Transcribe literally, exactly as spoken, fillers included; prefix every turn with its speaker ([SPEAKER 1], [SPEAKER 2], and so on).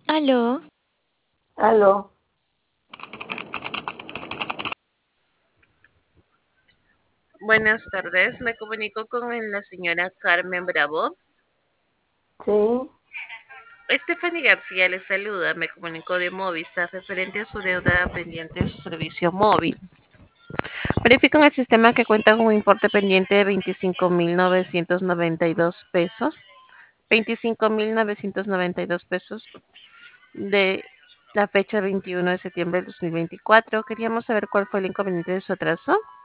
[SPEAKER 1] Aló,
[SPEAKER 2] Aló,
[SPEAKER 3] Buenas tardes, me comunico con la señora Carmen Bravo.
[SPEAKER 2] sí,
[SPEAKER 3] Stephanie García le saluda, me comunico de Movistar referente a su deuda pendiente de su servicio móvil. Verifico en el sistema que cuenta con un importe pendiente de veinticinco mil novecientos noventa y dos pesos, veinticinco mil novecientos noventa y dos pesos de la fecha veintiuno de septiembre del dos mil veinticuatro. Queríamos saber cuál fue el inconveniente de su atraso.